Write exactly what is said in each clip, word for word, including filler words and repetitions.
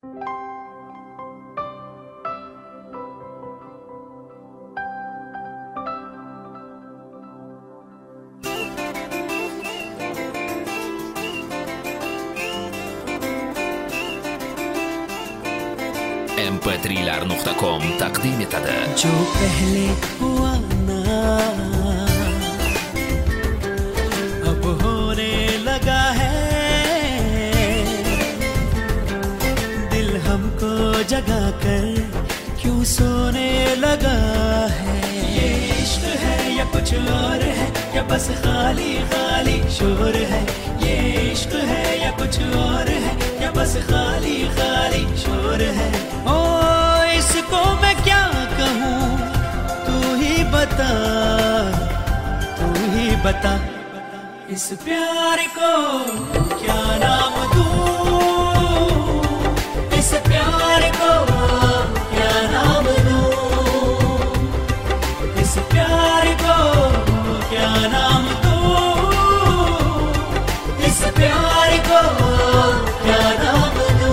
M P three लार नुक्ता com तकदीम एतadi. जो पहले हुआ ना अब होने लगा है, दिल हमको जगा कर क्यों सोने लगा है. ये इश्क है या कुछ और है, या बस खाली खाली शोर है. ये इश्क है या कुछ और है, या बस खाली खाली शोर है. ओ इसको मैं क्या कहूँ, तू ही बता, तू ही बता. इस प्यार को क्या नाम दूँ, इस प्यार को क्या नाम दूँ, इस प्यार को क्या नाम दूँ, इस प्यार को क्या नाम दूँ.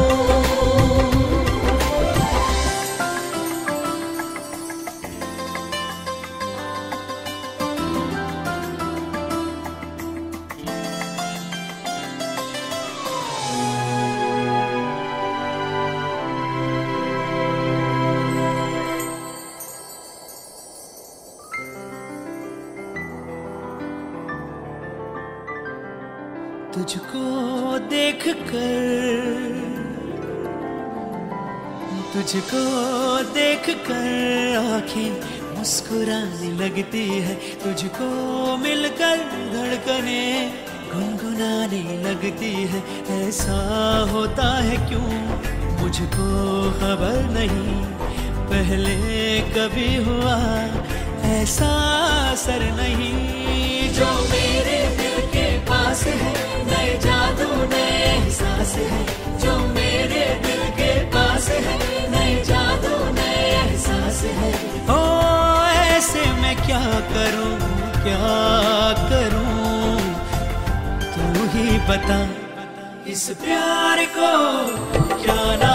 तुझको देख कर, तुझको देख कर आँखें मुस्कुराने लगती है. तुझको मिलकर धड़कने गुनगुनाने लगती है. ऐसा होता है क्यों मुझको खबर नहीं, पहले कभी हुआ ऐसा असर नहीं. जो मेरे दिल के पास है, नए जादू नए एहसास है. जो मेरे दिल के पास है, नए जादू नए एहसास है. ओ ऐसे मैं क्या करूं, क्या करूं, तू ही बता. इस प्यार को क्या ना